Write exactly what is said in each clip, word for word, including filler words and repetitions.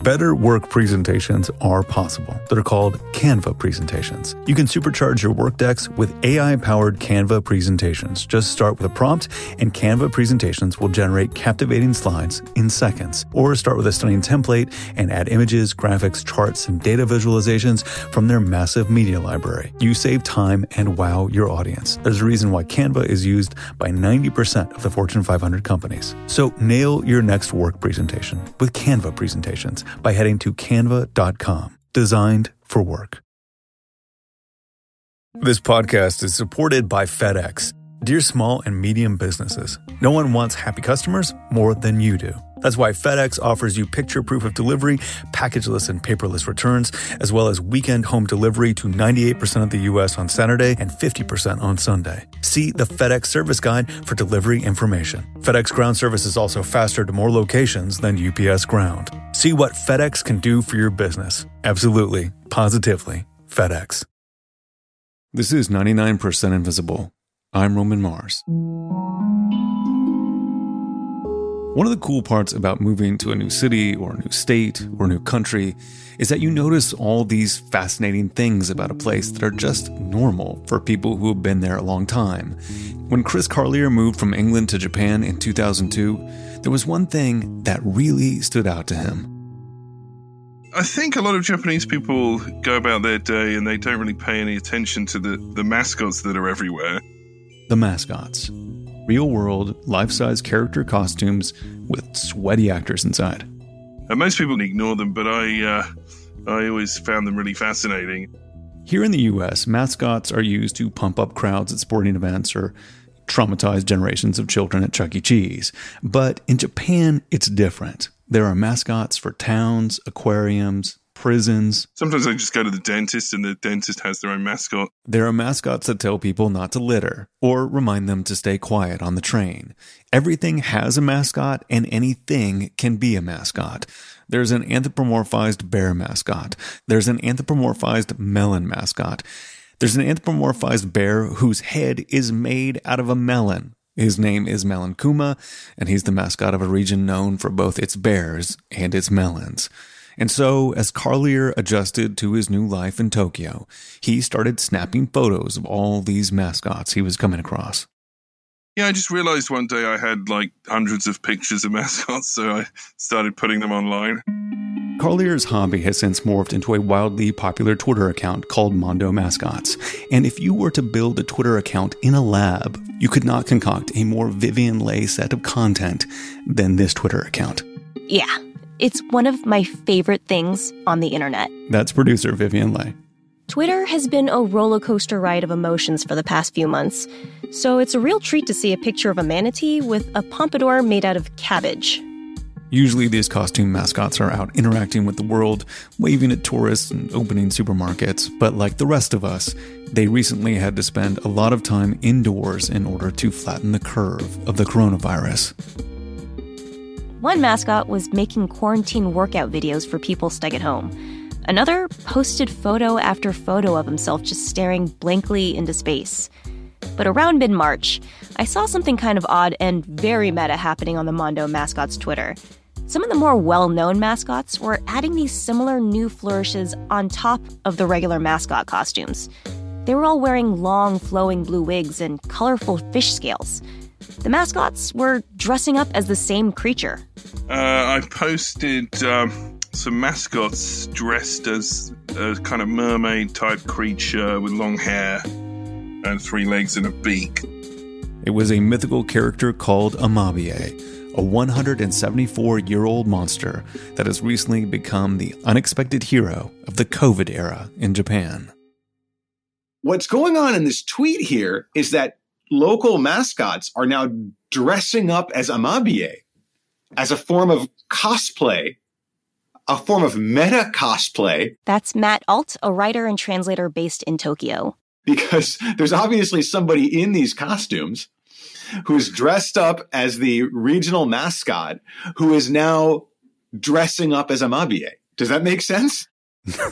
Better work presentations are possible. They're called Canva presentations. You can supercharge your work decks with A I-powered Canva presentations. Just start with a prompt, and Canva presentations will generate captivating slides in seconds. Or start with a stunning template and add images, graphics, charts, and data visualizations from their massive media library. You save time and wow your audience. There's a reason why Canva is used by ninety percent of the Fortune five hundred companies. So nail your next work presentation with Canva presentations by heading to canva dot com. Designed for work. This podcast is supported by FedEx. Dear small and medium businesses, no one wants happy customers more than you do. That's why FedEx offers you picture proof of delivery, packageless and paperless returns, as well as weekend home delivery to ninety-eight percent of the U S on Saturday and fifty percent on Sunday. See the FedEx service guide for delivery information. FedEx Ground service is also faster to more locations than U P S Ground. See what FedEx can do for your business. Absolutely, positively, FedEx. This is ninety-nine percent Invisible. I'm Roman Mars. One of the cool parts about moving to a new city or a new state or a new country is that you notice all these fascinating things about a place that are just normal for people who have been there a long time. When Chris Carlier moved from England to Japan in two thousand two, there was one thing that really stood out to him. I think a lot of Japanese people go about their day and they don't really pay any attention to the, the mascots that are everywhere. The mascots. Real-world, life-size character costumes with sweaty actors inside. And most people ignore them, but I, uh, I always found them really fascinating. Here in the U S, mascots are used to pump up crowds at sporting events or traumatize generations of children at Chuck E. Cheese. But in Japan, it's different. There are mascots for towns, aquariums, prisons. Sometimes I just go to the dentist and the dentist has their own mascot. There are mascots that tell people not to litter or remind them to stay quiet on the train. Everything has a mascot and anything can be a mascot. There's an anthropomorphized bear mascot. There's an anthropomorphized melon mascot. There's an anthropomorphized bear whose head is made out of a melon. His name is Melon Kuma, and he's the mascot of a region known for both its bears and its melons. And so, as Carlier adjusted to his new life in Tokyo, he started snapping photos of all these mascots he was coming across. Yeah, I just realized one day I had like hundreds of pictures of mascots, so I started putting them online. Carlier's hobby has since morphed into a wildly popular Twitter account called Mondo Mascots. And if you were to build a Twitter account in a lab, you could not concoct a more Vivian Leigh set of content than this Twitter account. Yeah. It's one of my favorite things on the internet. That's producer Vivian Leigh. Twitter has been a roller coaster ride of emotions for the past few months, so it's a real treat to see a picture of a manatee with a pompadour made out of cabbage. Usually these costume mascots are out interacting with the world, waving at tourists and opening supermarkets, but like the rest of us, they recently had to spend a lot of time indoors in order to flatten the curve of the coronavirus. One mascot was making quarantine workout videos for people stuck at home. Another posted photo after photo of himself just staring blankly into space. But around mid-March, I saw something kind of odd and very meta happening on the Mondo Mascots Twitter. Some of the more well-known mascots were adding these similar new flourishes on top of the regular mascot costumes. They were all wearing long, flowing blue wigs and colorful fish scales. The mascots were dressing up as the same creature. Uh, I posted um, some mascots dressed as a kind of mermaid-type creature with long hair and three legs and a beak. It was a mythical character called Amabie, a one hundred seventy-four-year-old monster that has recently become the unexpected hero of the COVID era in Japan. What's going on in this tweet here is that local mascots are now dressing up as Amabie as a form of cosplay, a form of meta cosplay. That's Matt Alt, a writer and translator based in Tokyo. Because there's obviously somebody in these costumes who's dressed up as the regional mascot who is now dressing up as Amabie. Does that make sense?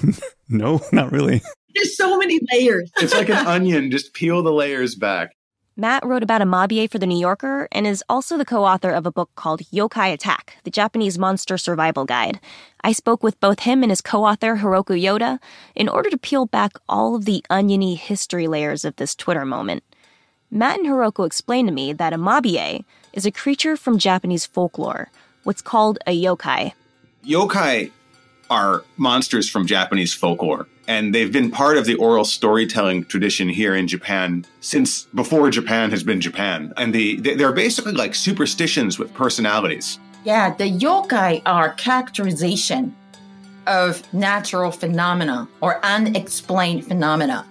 No, not really. There's so many layers. It's like an onion. Just peel the layers back. Matt wrote about Amabie for The New Yorker and is also the co-author of a book called Yokai Attack, the Japanese Monster Survival Guide. I spoke with both him and his co-author, Hiroku Yoda, in order to peel back all of the oniony history layers of this Twitter moment. Matt and Hiroku explained to me that Amabie is a creature from Japanese folklore, what's called a yokai. Yokai are monsters from Japanese folklore, and they've been part of the oral storytelling tradition here in Japan since before Japan has been Japan. And the, they're basically like superstitions with personalities. Yeah, the yokai are characterization of natural phenomena or unexplained phenomena.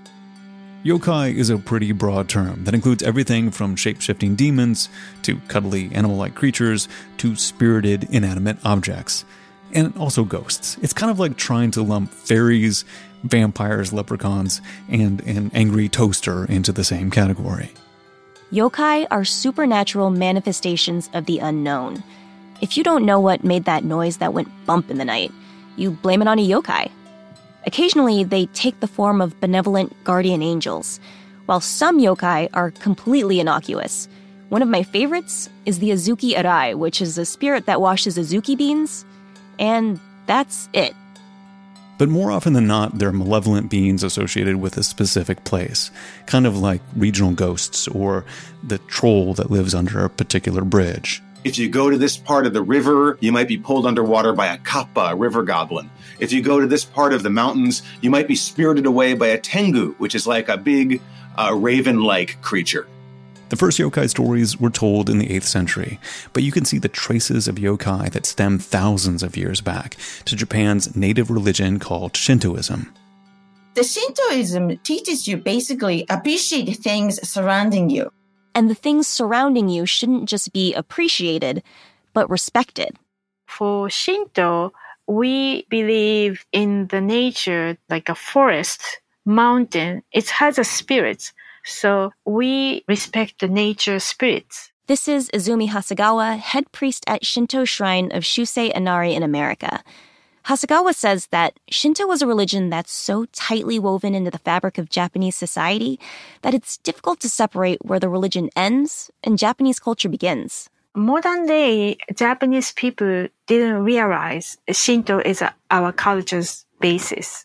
Yokai is a pretty broad term that includes everything from shape-shifting demons to cuddly animal-like creatures to spirited inanimate objects. And also ghosts. It's kind of like trying to lump fairies, vampires, leprechauns, and an angry toaster into the same category. Yokai are supernatural manifestations of the unknown. If you don't know what made that noise that went bump in the night, you blame it on a yokai. Occasionally, they take the form of benevolent guardian angels, while some yokai are completely innocuous. One of my favorites is the Azuki Arai, which is a spirit that washes azuki beans. And that's it. But more often than not, they're malevolent beings associated with a specific place, kind of like regional ghosts or the troll that lives under a particular bridge. If you go to this part of the river, you might be pulled underwater by a kappa, a river goblin. If you go to this part of the mountains, you might be spirited away by a tengu, which is like a big uh, raven-like creature. The first yokai stories were told in the eighth century, but you can see the traces of yokai that stem thousands of years back to Japan's native religion called Shintoism. The Shintoism teaches you basically appreciate things surrounding you. And the things surrounding you shouldn't just be appreciated, but respected. For Shinto, we believe in the nature, like a forest, mountain. It has a spirit. So we respect the nature spirits. This is Izumi Hasegawa, head priest at Shinto Shrine of Shusei Inari in America. Hasegawa says that Shinto was a religion that's so tightly woven into the fabric of Japanese society that it's difficult to separate where the religion ends and Japanese culture begins. Modern day Japanese people didn't realize Shinto is a, our culture's basis.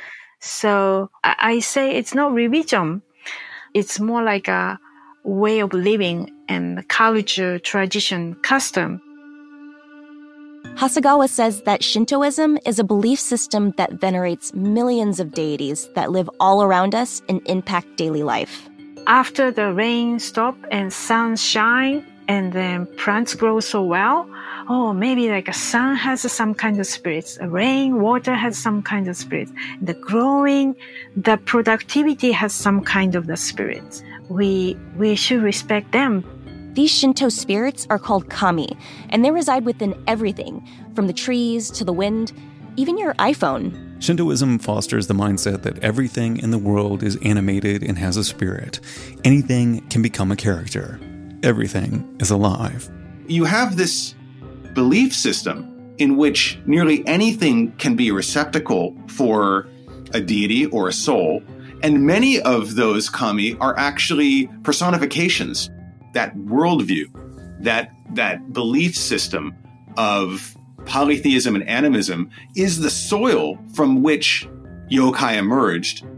So I say it's not religion. It's more like a way of living and culture, tradition, custom. Hasegawa says that Shintoism is a belief system that venerates millions of deities that live all around us and impact daily life. After the rain stops and sun shines and then plants grow so well, oh, maybe like a sun has some kind of spirits, rain, water has some kind of spirits. The growing, the productivity has some kind of the spirits. We, we should respect them. These Shinto spirits are called kami, and they reside within everything, from the trees to the wind, even your iPhone. Shintoism fosters the mindset that everything in the world is animated and has a spirit. Anything can become a character. Everything is alive. You have this belief system in which nearly anything can be a receptacle for a deity or a soul, and many of those kami are actually personifications. That worldview, that that belief system of polytheism and animism is the soil from which yokai emerged.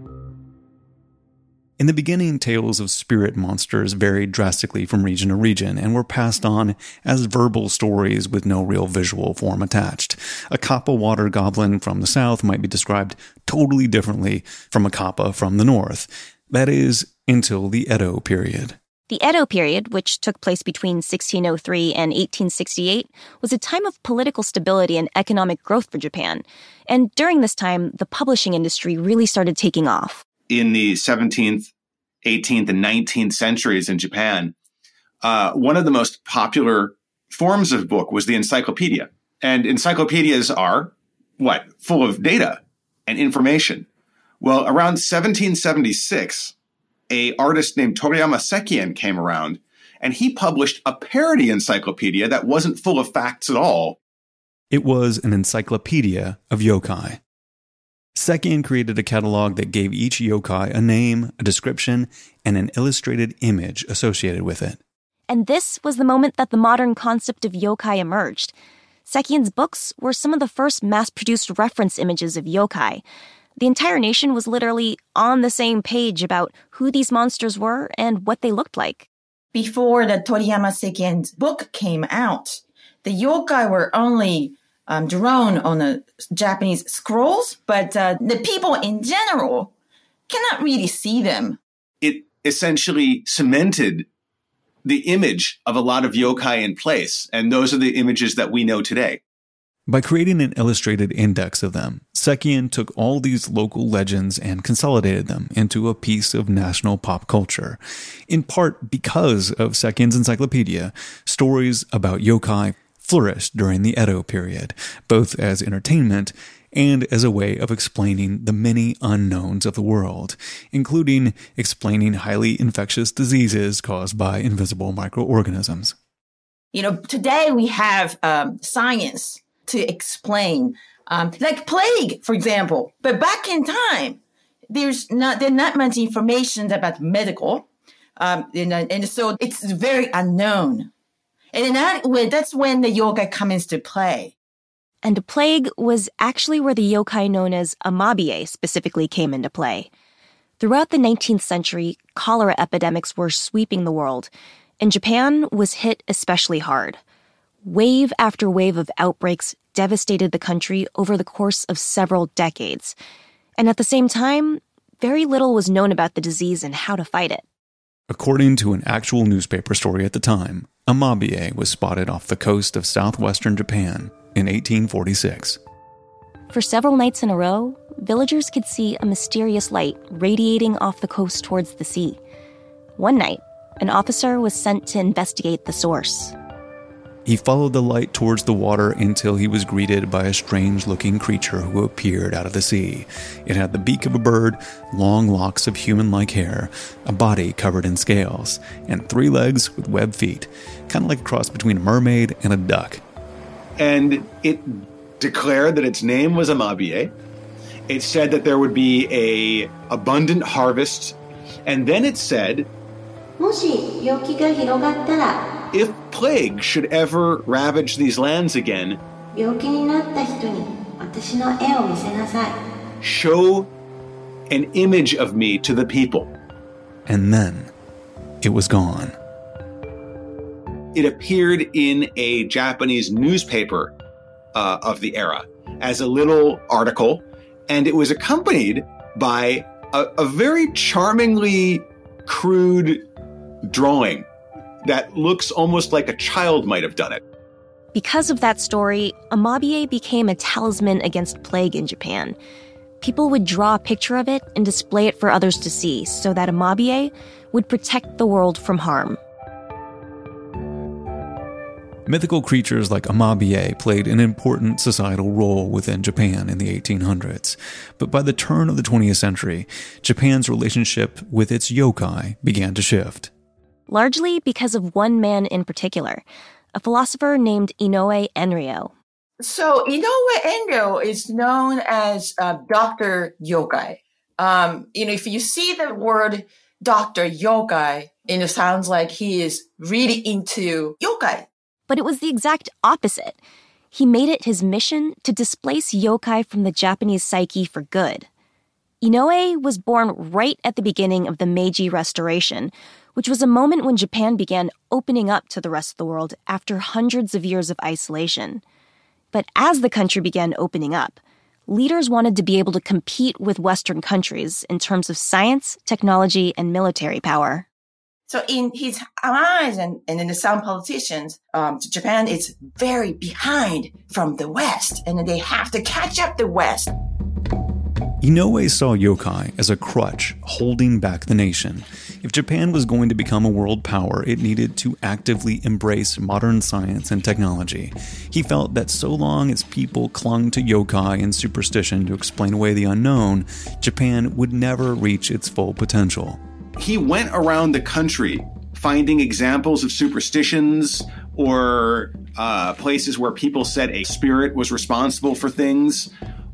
In the beginning, tales of spirit monsters varied drastically from region to region and were passed on as verbal stories with no real visual form attached. A kappa water goblin from the south might be described totally differently from a kappa from the north. That is, until the Edo period. The Edo period, which took place between sixteen oh three and eighteen sixty-eight, was a time of political stability and economic growth for Japan. And during this time, the publishing industry really started taking off. In the seventeenth, eighteenth, and nineteenth centuries in Japan, uh, one of the most popular forms of book was the encyclopedia. And encyclopedias are, what? Full of data and information. Well, around seventeen seventy-six, a artist named Toriyama Sekien came around, and he published a parody encyclopedia that wasn't full of facts at all. It was an encyclopedia of yokai. Sekien created a catalog that gave each yokai a name, a description, and an illustrated image associated with it. And this was the moment that the modern concept of yokai emerged. Sekien's books were some of the first mass-produced reference images of yokai. The entire nation was literally on the same page about who these monsters were and what they looked like. Before the Toriyama Sekien's book came out, the yokai were only um, drawn on the Japanese scrolls, but uh, the people in general cannot really see them. It essentially cemented the image of a lot of yokai in place, and those are the images that we know today. By creating an illustrated index of them, Sekien took all these local legends and consolidated them into a piece of national pop culture. In part because of Sekien's encyclopedia, stories about yokai flourished during the Edo period, both as entertainment and as a way of explaining the many unknowns of the world, including explaining highly infectious diseases caused by invisible microorganisms. You know, today we have um, science to explain, um, like plague, for example. But back in time, there's not there's not much information about medical, um, and, and so it's very unknown. And in that way, that's when the yokai comes into play. And plague was actually where the yokai known as Amabie specifically came into play. Throughout the nineteenth century, cholera epidemics were sweeping the world, and Japan was hit especially hard. Wave after wave of outbreaks devastated the country over the course of several decades. And at the same time, very little was known about the disease and how to fight it. According to an actual newspaper story at the time, Amabie was spotted off the coast of southwestern Japan in eighteen forty-six. For several nights in a row, villagers could see a mysterious light radiating off the coast towards the sea. One night, an officer was sent to investigate the source. He followed the light towards the water until he was greeted by a strange-looking creature who appeared out of the sea. It had the beak of a bird, long locks of human-like hair, a body covered in scales, and three legs with webbed feet, kind of like a cross between a mermaid and a duck. And it declared that its name was Amabie. It said that there would be a abundant harvest, and then it said, if plague should ever ravage these lands again, show an image of me to the people. And then it was gone. It appeared in a Japanese newspaper uh, of the era as a little article, and it was accompanied by a, a very charmingly crude drawing that looks almost like a child might have done it. Because of that story, Amabie became a talisman against plague in Japan. People would draw a picture of it and display it for others to see so that Amabie would protect the world from harm. Mythical creatures like Amabie played an important societal role within Japan in the eighteen hundreds. But by the turn of the twentieth century, Japan's relationship with its yokai began to shift. Largely because of one man in particular, a philosopher named Inoue Enryo. So Inoue Enryo is known as uh, Doctor Yokai. Um, you know, if you see the word Doctor Yokai, it sounds like he is really into yokai. But it was the exact opposite. He made it his mission to displace yokai from the Japanese psyche for good. Inoue was born right at the beginning of the Meiji Restoration, which was a moment when Japan began opening up to the rest of the world after hundreds of years of isolation. But as the country began opening up, leaders wanted to be able to compete with Western countries in terms of science, technology, and military power. So in his eyes and, and in some politicians, um, Japan is very behind from the West, and they have to catch up the West. Inoue saw yokai as a crutch holding back the nation. If Japan was going to become a world power, it needed to actively embrace modern science and technology. He felt that so long as people clung to yokai and superstition to explain away the unknown, Japan would never reach its full potential. He went around the country finding examples of superstitions or uh, places where people said a spirit was responsible for things,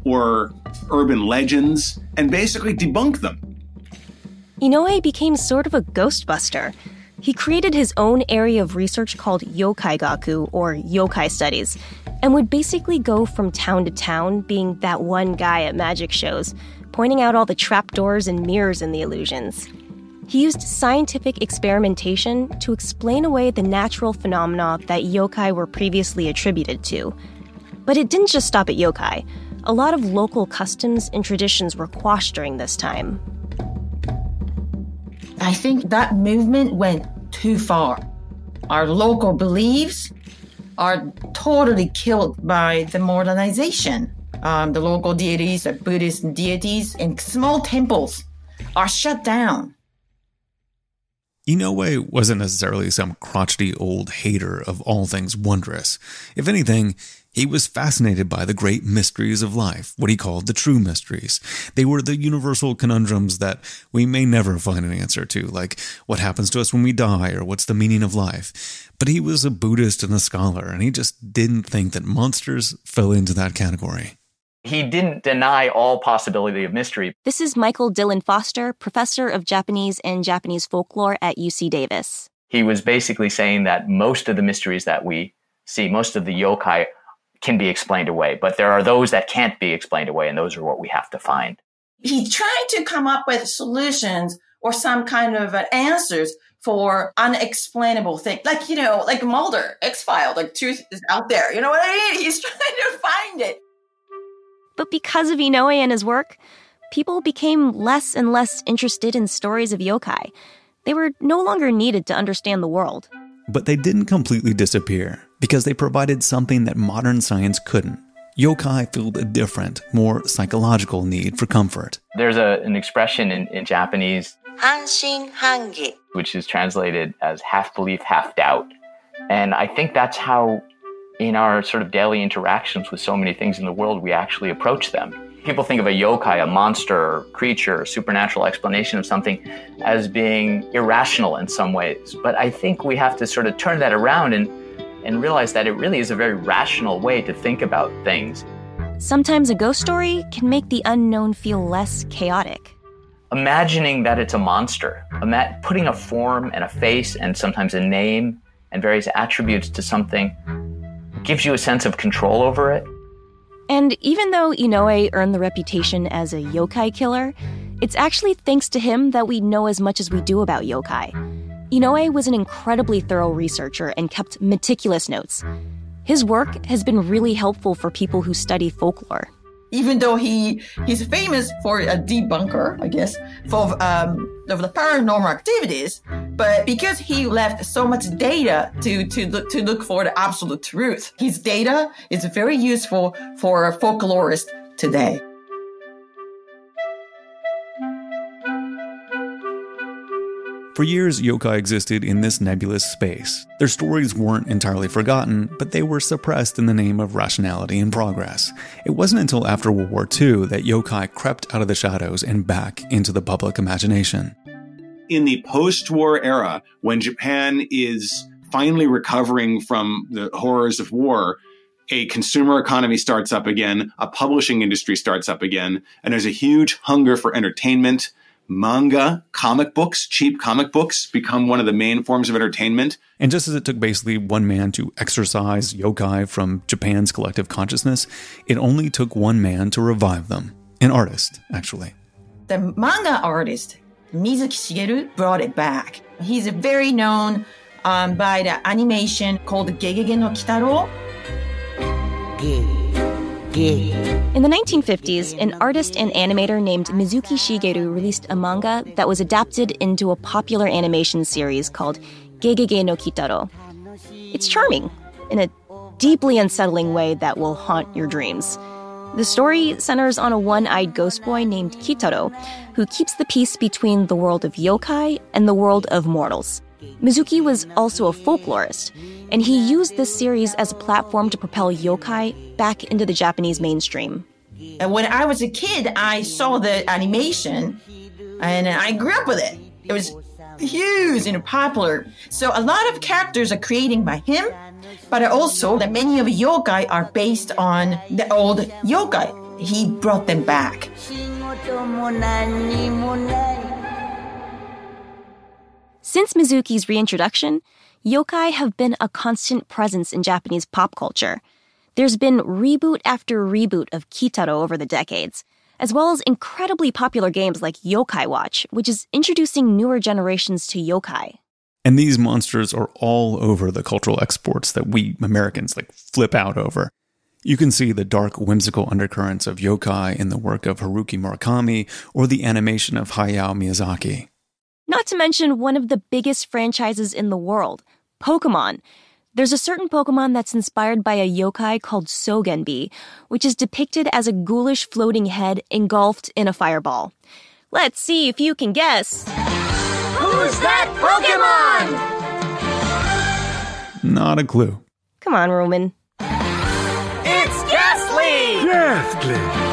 or urban legends and basically debunk them. Inoue became sort of a ghostbuster. He created his own area of research called yokai gaku, or yokai studies, and would basically go from town to town being that one guy at magic shows, pointing out all the trapdoors and mirrors in the illusions. He used scientific experimentation to explain away the natural phenomena that yokai were previously attributed to. But it didn't just stop at yokai. A lot of local customs and traditions were quashed during this time. I think that movement went too far. Our local beliefs are totally killed by the modernization. Um, the local deities, like Buddhist deities, and small temples are shut down. Inoue wasn't necessarily some crotchety old hater of all things wondrous. If anything, he was fascinated by the great mysteries of life, what he called the true mysteries. They were the universal conundrums that we may never find an answer to, like what happens to us when we die or what's the meaning of life. But he was a Buddhist and a scholar, and he just didn't think that monsters fell into that category. He didn't deny all possibility of mystery. This is Michael Dillon Foster, professor of Japanese and Japanese folklore at U C Davis. He was basically saying that most of the mysteries that we see, most of the yokai, can be explained away. But there are those that can't be explained away, and those are what we have to find. He tried to come up with solutions or some kind of uh, answers for unexplainable things. Like, you know, like Mulder, X-Files, like truth is out there. You know what I mean? He's trying to find it. But because of Inoue and his work, people became less and less interested in stories of yokai. They were no longer needed to understand the world. But they didn't completely disappear, because they provided something that modern science couldn't. Yokai filled a different, more psychological need for comfort. There's a, an expression in, in Japanese, Hanshin Hangi, which is translated as half belief, half doubt. And I think that's how, in our sort of daily interactions with so many things in the world, we actually approach them. People think of a yokai, a monster, creature, supernatural explanation of something as being irrational in some ways. But I think we have to sort of turn that around and, and realize that it really is a very rational way to think about things. Sometimes a ghost story can make the unknown feel less chaotic. Imagining that it's a monster, ima- putting a form and a face and sometimes a name and various attributes to something gives you a sense of control over it. And even though Inoue earned the reputation as a yokai killer, it's actually thanks to him that we know as much as we do about yokai. Inoue was an incredibly thorough researcher and kept meticulous notes. His work has been really helpful for people who study folklore. Even though he he's famous for a debunker, I guess, for um, of the paranormal activities, but because he left so much data to to look to look for the absolute truth, his data is very useful for a folklorist today. For years, yokai existed in this nebulous space. Their stories weren't entirely forgotten, but they were suppressed in the name of rationality and progress. It wasn't until after World War Two that yokai crept out of the shadows and back into the public imagination. In the post-war era, when Japan is finally recovering from the horrors of war, a consumer economy starts up again, a publishing industry starts up again, and there's a huge hunger for entertainment. Manga, comic books, cheap comic books become one of the main forms of entertainment. And just as it took basically one man to exorcise yokai from Japan's collective consciousness, it only took one man to revive them. An artist, actually. The manga artist, Mizuki Shigeru, brought it back. He's very known um, by the animation called Gegege no Kitaro. In the nineteen fifties, an artist and animator named Mizuki Shigeru released a manga that was adapted into a popular animation series called Gegege no Kitaro. It's charming, in a deeply unsettling way that will haunt your dreams. The story centers on a one-eyed ghost boy named Kitaro, who keeps the peace between the world of yokai and the world of mortals. Mizuki was also a folklorist, and he used this series as a platform to propel yokai back into the Japanese mainstream. And when I was a kid, I saw the animation, and I grew up with it. It was huge and popular. So a lot of characters are created by him, but also that many of yokai are based on the old yokai. he brought them back. Since Mizuki's reintroduction, yokai have been a constant presence in Japanese pop culture. There's been reboot after reboot of Kitaro over the decades, as well as incredibly popular games like Yokai Watch, which is introducing newer generations to yokai. And these monsters are all over the cultural exports that we Americans like flip out over. You can see the dark, whimsical undercurrents of yokai in the work of Haruki Murakami or the animation of Hayao Miyazaki. Not to mention one of the biggest franchises in the world, Pokemon. There's a certain Pokemon that's inspired by a yokai called Sogenbi, which is depicted as a ghoulish floating head engulfed in a fireball. Let's see if you can guess. Who's that Pokemon? Not a clue. Come on, Roman. It's Ghastly! Ghastly!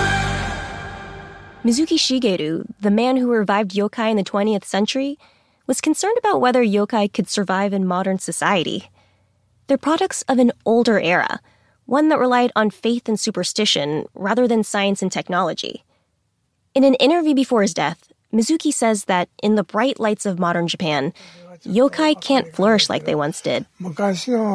Mizuki Shigeru, the man who revived yokai in the twentieth century, was concerned about whether yokai could survive in modern society. They're products of an older era, one that relied on faith and superstition rather than science and technology. In an interview before his death, Mizuki says that in the bright lights of modern Japan, yokai can't flourish like they once did. Not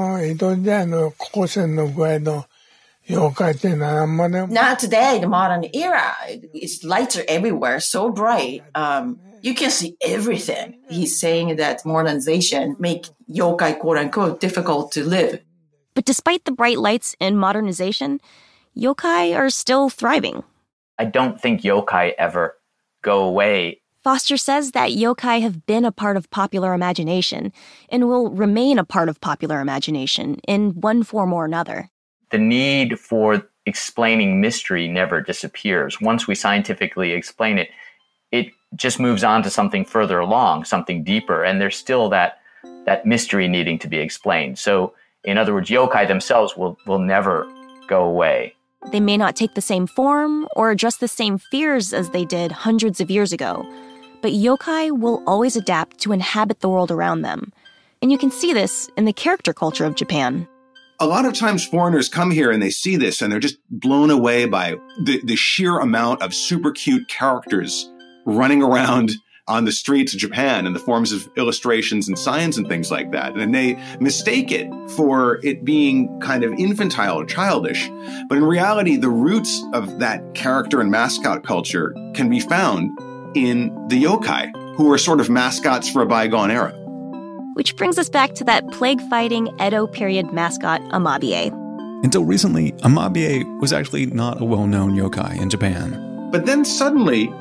today, the modern era. It's lighter everywhere, so bright. Um, you can see everything. He's saying that modernization make yokai, quote unquote, difficult to live. But despite the bright lights and modernization, yokai are still thriving. I don't think yokai ever go away. Foster says that yokai have been a part of popular imagination and will remain a part of popular imagination in one form or another. The need for explaining mystery never disappears. Once we scientifically explain it, it just moves on to something further along, something deeper, and there's still that that mystery needing to be explained. So, in other words, yokai themselves will, will never go away. They may not take the same form or address the same fears as they did hundreds of years ago, but yokai will always adapt to inhabit the world around them. And you can see this in the character culture of Japan. A lot of times foreigners come here and they see this and they're just blown away by the, the sheer amount of super cute characters running around on the streets of Japan in the forms of illustrations and signs and things like that. And they mistake it for it being kind of infantile or childish. But in reality, the roots of that character and mascot culture can be found in the yokai, who are sort of mascots for a bygone era. Which brings us back to that plague-fighting Edo period mascot, Amabie. Until recently, Amabie was actually not a well-known yokai in Japan. But then suddenly,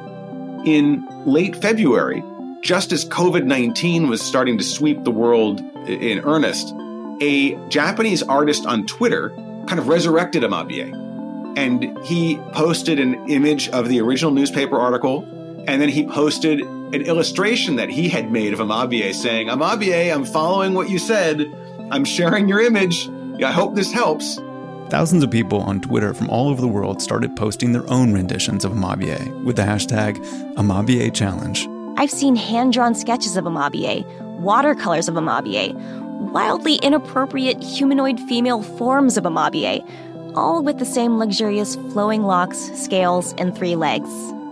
in late February, just as covid nineteen was starting to sweep the world in earnest, a Japanese artist on Twitter kind of resurrected Amabie. And he posted an image of the original newspaper article, and then he posted an illustration that he had made of Amabie saying, Amabie, I'm following what you said. I'm sharing your image. I hope this helps. Thousands of people on Twitter from all over the world started posting their own renditions of Amabie with the hashtag Amabie Challenge. I've seen hand-drawn sketches of Amabie, watercolors of Amabie, wildly inappropriate humanoid female forms of Amabie, all with the same luxurious flowing locks, scales, and three legs.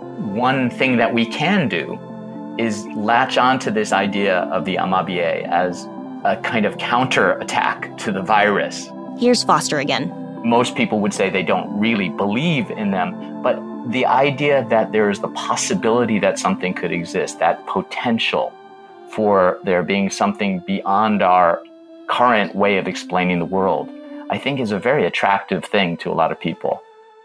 One thing that we can do is latch onto this idea of the Amabie as a kind of counterattack to the virus. Here's Foster again. Most people would say they don't really believe in them, but the idea that there is the possibility that something could exist, that potential for there being something beyond our current way of explaining the world, I think is a very attractive thing to a lot of people.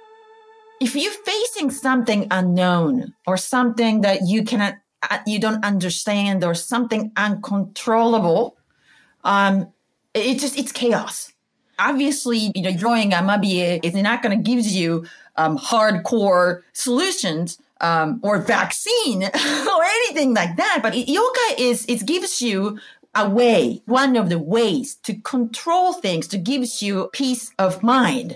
If you're facing something unknown or something that you cannot, you don't understand, or something uncontrollable, um, it just it's chaos. Obviously, you know, drawing Amabie is not going to give you um, hardcore solutions um, or vaccine or anything like that. But yokai is it gives you a way, one of the ways to control things, to gives you peace of mind.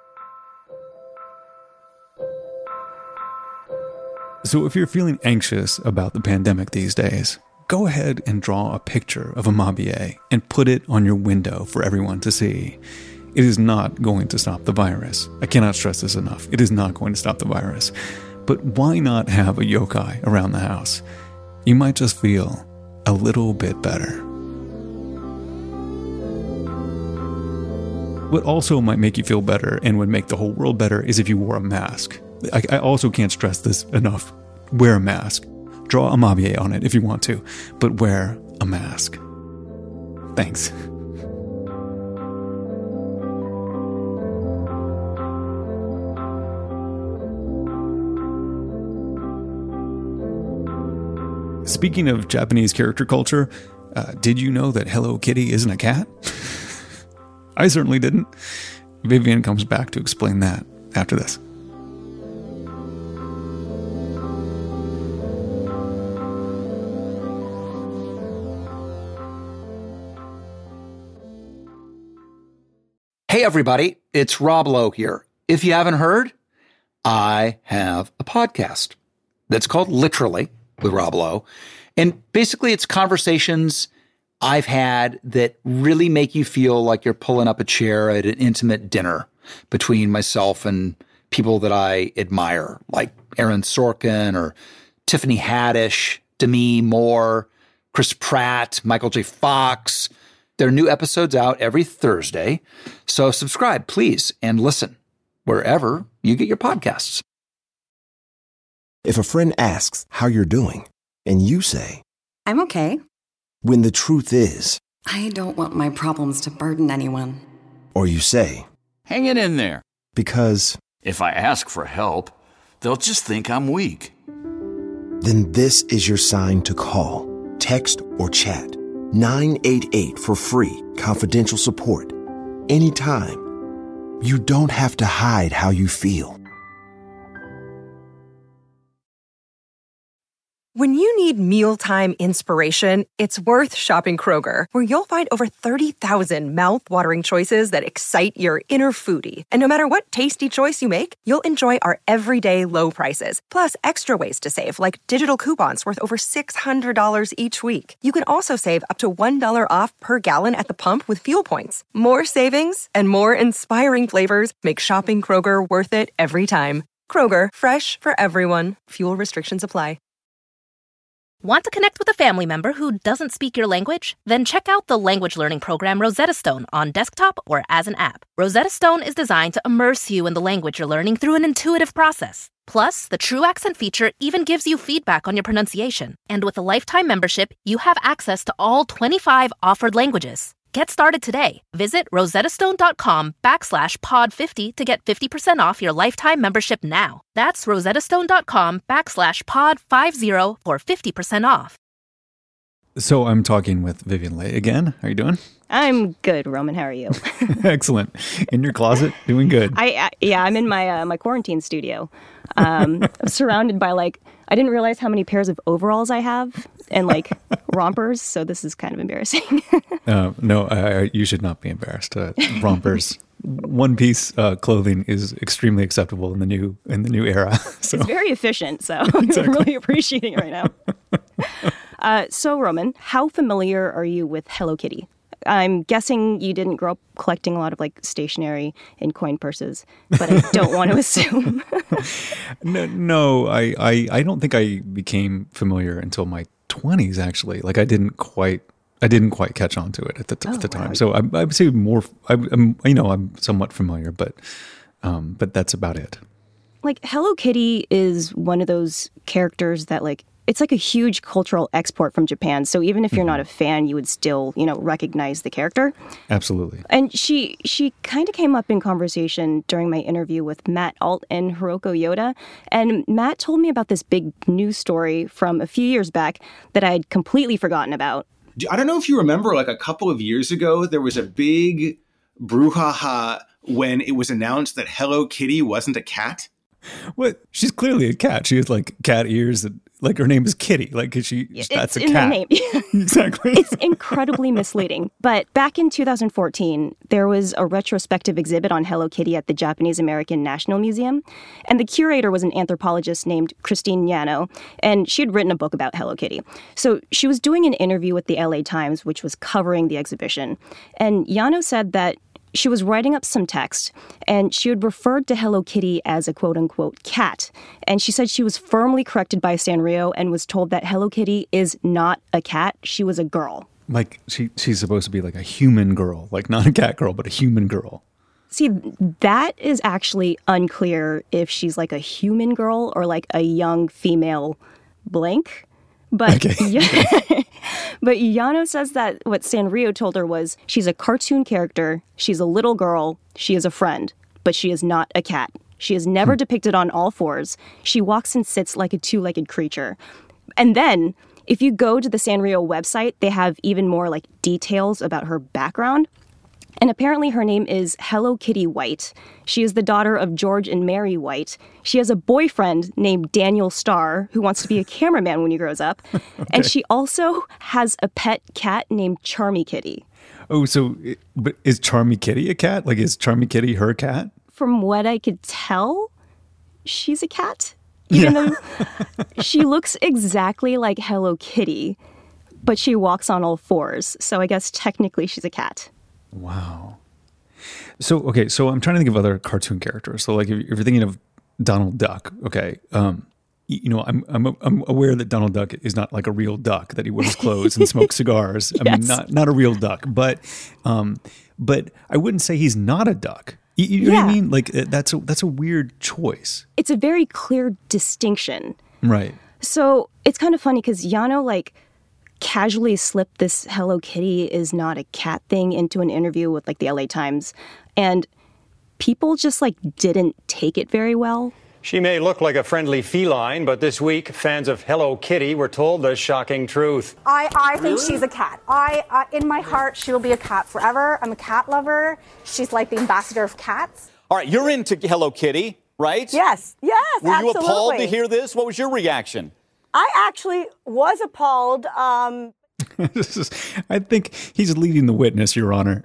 So if you're feeling anxious about the pandemic these days, go ahead and draw a picture of Amabie and put it on your window for everyone to see. It is not going to stop the virus. I cannot stress this enough. It is not going to stop the virus. But why not have a yokai around the house? You might just feel a little bit better. What also might make you feel better and would make the whole world better is if you wore a mask. I, I also can't stress this enough. Wear a mask. Draw Amabie on it if you want to, but wear a mask. Thanks. Speaking of Japanese character culture, uh, did you know that Hello Kitty isn't a cat? I certainly didn't. Vivian comes back to explain that after this. Hey everybody, it's Rob Lowe here. If you haven't heard, I have a podcast that's called Literally with Rob Lowe. And basically it's conversations I've had that really make you feel like you're pulling up a chair at an intimate dinner between myself and people that I admire, like Aaron Sorkin or Tiffany Haddish, Demi Moore, Chris Pratt, Michael J. Fox. There are new episodes out every Thursday. So subscribe, please, and listen wherever you get your podcasts. If a friend asks how you're doing, and you say, I'm okay. When the truth is, I don't want my problems to burden anyone. Or you say, hang it in there. Because if I ask for help, they'll just think I'm weak. Then this is your sign to call, text, or chat nine eight eight for free, confidential support. Anytime. You don't have to hide how you feel. When you need mealtime inspiration, it's worth shopping Kroger, where you'll find over thirty thousand mouth-watering choices that excite your inner foodie. And no matter what tasty choice you make, you'll enjoy our everyday low prices, plus extra ways to save, like digital coupons worth over six hundred dollars each week. You can also save up to one dollar off per gallon at the pump with fuel points. More savings and more inspiring flavors make shopping Kroger worth it every time. Kroger, fresh for everyone. Fuel restrictions apply. Want to connect with a family member who doesn't speak your language? Then check out the language learning program Rosetta Stone on desktop or as an app. Rosetta Stone is designed to immerse you in the language you're learning through an intuitive process. Plus, the True Accent feature even gives you feedback on your pronunciation. And with a lifetime membership, you have access to all twenty-five offered languages. Get started today. Visit rosettastone.com backslash pod 50 to get fifty percent off your lifetime membership now. That's rosettastone.com backslash pod 50 for fifty percent off. So I'm talking with Vivian Le again. How are you doing? I'm good, Roman. How are you? Excellent. In your closet, doing good. I, I yeah, I'm in my uh, my quarantine studio. Um, I'm surrounded by like I didn't realize how many pairs of overalls I have and like rompers. So this is kind of embarrassing. uh, no, I, you should not be embarrassed. Uh, rompers, one piece uh, clothing is extremely acceptable in the new in the new era. So. It's very efficient. So Exactly. I'm really appreciating it right now. Uh, so Roman, how familiar are you with Hello Kitty? I'm guessing you didn't grow up collecting a lot of like stationery and coin purses, but I don't want to assume. no, no I, I, I don't think I became familiar until my twenties. Actually, like I didn't quite, I didn't quite catch on to it at the, t- oh, at the time. wow. So I, I would say more. I, I'm, you know, I'm somewhat familiar, but, um, but that's about it. Like Hello Kitty is one of those characters that like. It's like a huge cultural export from Japan. So even if you're mm-hmm. not a fan, you would still, you know, recognize the character. Absolutely. And she she kind of came up in conversation during my interview with Matt Alt and Hiroko Yoda. And Matt told me about this big news story from a few years back that I had completely forgotten about. I don't know if you remember, like a couple of years ago, there was a big brouhaha when it was announced that Hello Kitty wasn't a cat. What? She's clearly a cat. She has like cat ears and like her name is Kitty. Like she, it's that's a in cat. The name. Exactly. It's incredibly misleading. But back in two thousand fourteen, there was a retrospective exhibit on Hello Kitty at the Japanese American National Museum. And the curator was an anthropologist named Christine Yano. And she had written a book about Hello Kitty. So she was doing an interview with the L A Times, which was covering the exhibition. And Yano said that she was writing up some text, and she had referred to Hello Kitty as a quote-unquote cat. And she said she was firmly corrected by Sanrio and was told that Hello Kitty is not a cat. She was a girl. Like, she she's supposed to be like a human girl, like not a cat girl, but a human girl. See, that is actually unclear if she's like a human girl or like a young female blank. But, okay. yeah, but Yano says that what Sanrio told her was she's a cartoon character, she's a little girl, she is a friend, but she is not a cat. She is never hmm. depicted on all fours. She walks and sits like a two-legged creature. And then, if you go to the Sanrio website, they have even more like details about her background. And apparently her name is Hello Kitty White. She is the daughter of George and Mary White. She has a boyfriend named Daniel Starr, who wants to be a cameraman when he grows up. Okay. And she also has a pet cat named Charmy Kitty. Oh, so but is Charmy Kitty a cat? Like, is Charmy Kitty her cat? From what I could tell, she's a cat. Even yeah. though she looks exactly like Hello Kitty, but she walks on all fours. So I guess technically she's a cat. Wow. So, okay, so I'm trying to think of other cartoon characters. So, like, if you're thinking of Donald Duck, okay, um, you know, I'm I'm I'm aware that Donald Duck is not like a real duck, that he wears clothes and smokes cigars. I yes. mean, not not a real duck, but um, but I wouldn't say he's not a duck. You, you know yeah. what I mean? Like, that's a that's a weird choice. It's a very clear distinction, right? So it's kind of funny because Yano like casually slipped this Hello Kitty is not a cat thing into an interview with like the L A Times, and people just like didn't take it very well. She may look like a friendly feline, but this week fans of Hello Kitty were told the shocking truth. I, I think she's a cat. I, uh, in my heart, she will be a cat forever. I'm a cat lover. She's like the ambassador of cats. All right, you're into Hello Kitty, right? Yes, yes, Were absolutely. you appalled to hear this? What was your reaction? I actually was appalled. Um, this is, I think he's leading the witness, Your Honor.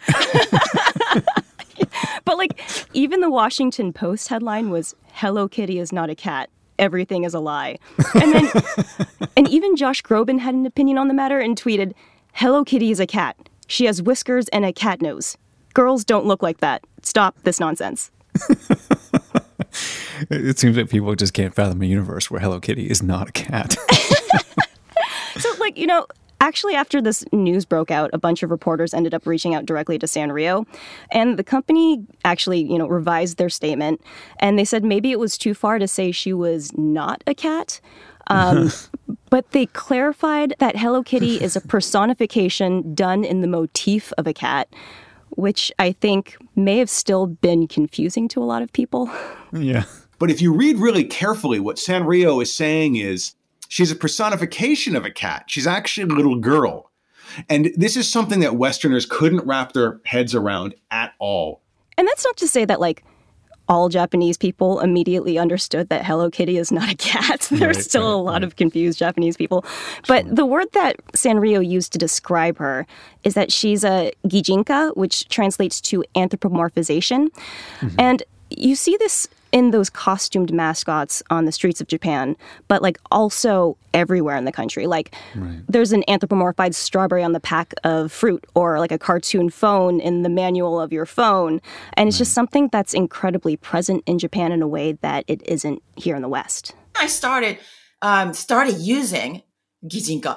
But like, even the Washington Post headline was, Hello Kitty is not a cat. Everything is a lie. And then, and even Josh Groban had an opinion on the matter and tweeted, Hello Kitty is a cat. She has whiskers and a cat nose. Girls don't look like that. Stop this nonsense. It seems that people just can't fathom a universe where Hello Kitty is not a cat. So, like, you know, actually after this news broke out, a bunch of reporters ended up reaching out directly to Sanrio. And the company actually, you know, revised their statement. And they said maybe it was too far to say she was not a cat. Um, but they clarified that Hello Kitty is a personification done in the motif of a cat, which I think may have still been confusing to a lot of people. Yeah. But if you read really carefully, what Sanrio is saying is she's a personification of a cat. She's actually a little girl. And this is something that Westerners couldn't wrap their heads around at all. And that's not to say that, like, all Japanese people immediately understood that Hello Kitty is not a cat. There's right, still right, a lot right. of confused Japanese people. But sure. the word that Sanrio used to describe her is that she's a gijinka, which translates to anthropomorphization. Mm-hmm. And you see this in those costumed mascots on the streets of Japan, but like also everywhere in the country. Like right. there's an anthropomorphized strawberry on the pack of fruit, or like a cartoon phone in the manual of your phone. And it's right. just something that's incredibly present in Japan in a way that it isn't here in the West. I started um, started using gijinka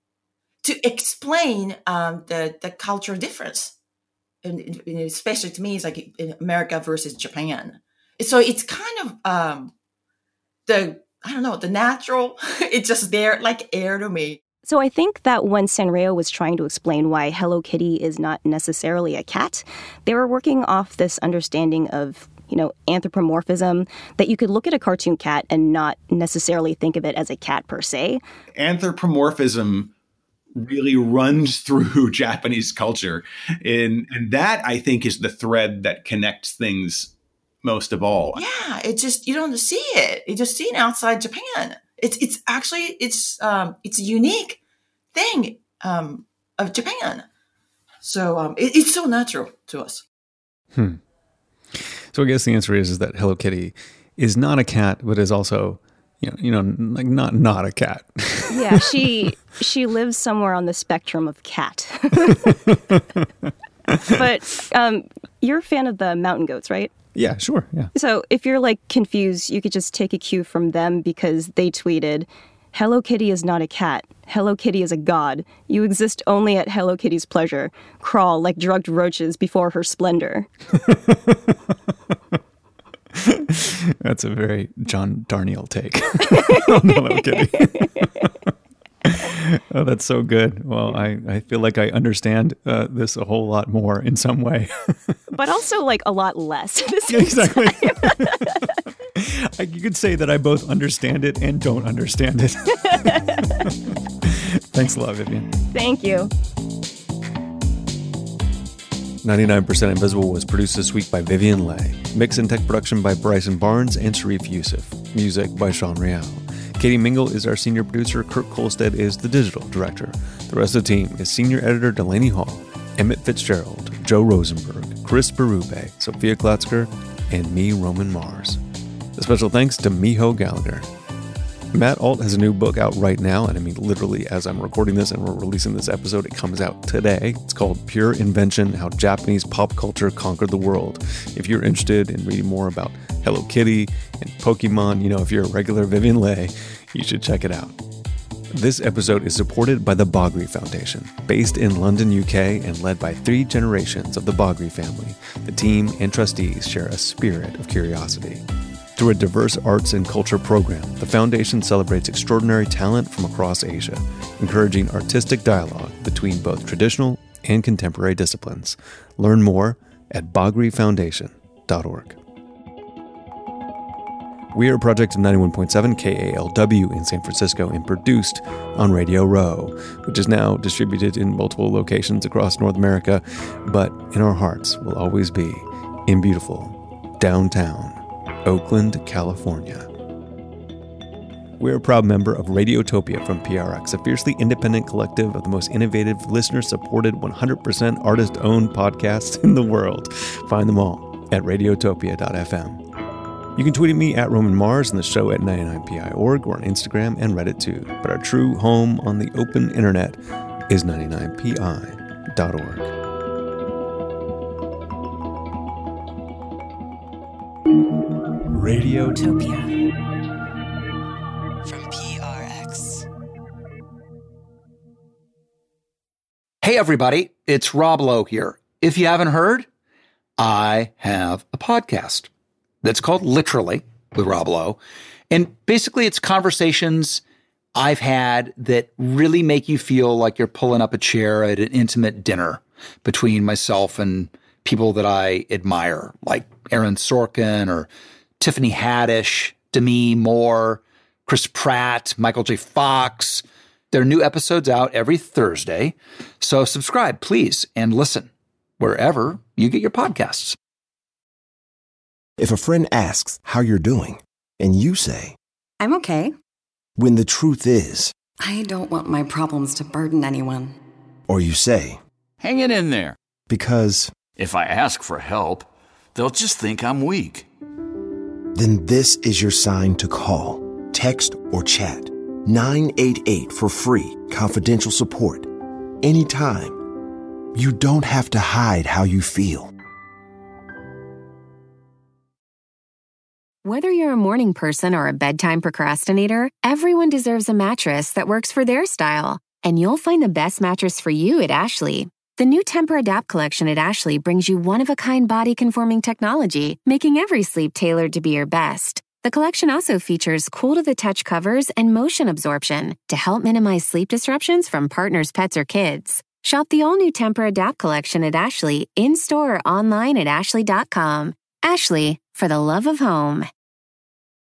to explain um, the, the cultural difference. And, and especially to me, it's like in America versus Japan. So it's kind of um, the, I don't know, the natural, it's just there like air to me. So I think that when Sanrio was trying to explain why Hello Kitty is not necessarily a cat, they were working off this understanding of, you know, anthropomorphism, that you could look at a cartoon cat and not necessarily think of it as a cat per se. Anthropomorphism really runs through Japanese culture. And, and that, I think, is the thread that connects things most of all. Yeah, it just, you don't see it. You just see it outside Japan. It's it's actually, it's um it's a unique thing um of Japan. So um it, it's so natural to us. Hmm. So I guess the answer is, is that Hello Kitty is not a cat, but is also, you know, you know, like not not a cat. Yeah, she she lives somewhere on the spectrum of cat. But um, you're a fan of the mountain goats, right? Yeah, sure. Yeah. So if you're like confused, you could just take a cue from them because they tweeted, Hello Kitty is not a cat. Hello Kitty is a god. You exist only at Hello Kitty's pleasure. Crawl like drugged roaches before her splendor. That's a very John Darnielle take on Hello Kitty. Oh, that's so good. Well, I, I feel like I understand uh, this a whole lot more in some way. But also like a lot less. Yeah, exactly. I, you could say that I both understand it and don't understand it. Thanks a lot, Vivian. Thank you. ninety-nine percent Invisible was produced this week by Vivian Leigh. Mix and tech production by Bryson Barnes and Sharif Yusuf. Music by Sean Real. Katie Mingle is our senior producer. Kirk Kolstad is the digital director. The rest of the team is senior editor Delaney Hall, Emmett Fitzgerald, Joe Rosenberg, Chris Berube, Sophia Klatzker, and me, Roman Mars. A special thanks to Miho Gallagher. Matt Alt has a new book out right now, and I mean literally as I'm recording this and we're releasing this episode, it comes out today. It's called Pure Invention, How Japanese Pop Culture Conquered the World. If you're interested in reading more about Hello Kitty and Pokemon, you know, if you're a regular Vivian Leigh, you should check it out. This episode is supported by the Bogri Foundation, based in London, U K, and led by three generations of the Bogri family. The team and trustees share a spirit of curiosity. Through a diverse arts and culture program, the foundation celebrates extraordinary talent from across Asia, encouraging artistic dialogue between both traditional and contemporary disciplines. Learn more at bogri foundation dot org. We are a project of ninety-one point seven K A L W in San Francisco and produced on Radio Row, which is now distributed in multiple locations across North America, but in our hearts will always be in beautiful downtown Oakland, California. We're a proud member of Radiotopia from P R X, a fiercely independent collective of the most innovative, listener-supported, one hundred percent artist-owned podcasts in the world. Find them all at radiotopia dot f m. You can tweet at me at Roman Mars and the show at ninety-nine P I dot org or on Instagram and Reddit too. But our true home on the open internet is ninety-nine P I dot org. Radiotopia from P R X. Hey everybody, it's Rob Lowe here. If you haven't heard, I have a podcast that's called Literally with Rob Lowe. And basically it's conversations I've had that really make you feel like you're pulling up a chair at an intimate dinner between myself and people that I admire, like Aaron Sorkin or Tiffany Haddish, Demi Moore, Chris Pratt, Michael J. Fox. There are new episodes out every Thursday. So subscribe, please, and listen wherever you get your podcasts. If a friend asks how you're doing, and you say, I'm okay. When the truth is, I don't want my problems to burden anyone. Or you say, hang it in there. Because if I ask for help, they'll just think I'm weak. Then this is your sign to call, text, or chat nine eight eight for free, confidential support. Anytime. You don't have to hide how you feel. Whether you're a morning person or a bedtime procrastinator, everyone deserves a mattress that works for their style. And you'll find the best mattress for you at Ashley. The new Temper-Adapt collection at Ashley brings you one-of-a-kind body-conforming technology, making every sleep tailored to be your best. The collection also features cool-to-the-touch covers and motion absorption to help minimize sleep disruptions from partners, pets, or kids. Shop the all-new Temper-Adapt collection at Ashley, in-store or online at ashley dot com. Ashley, for the love of home.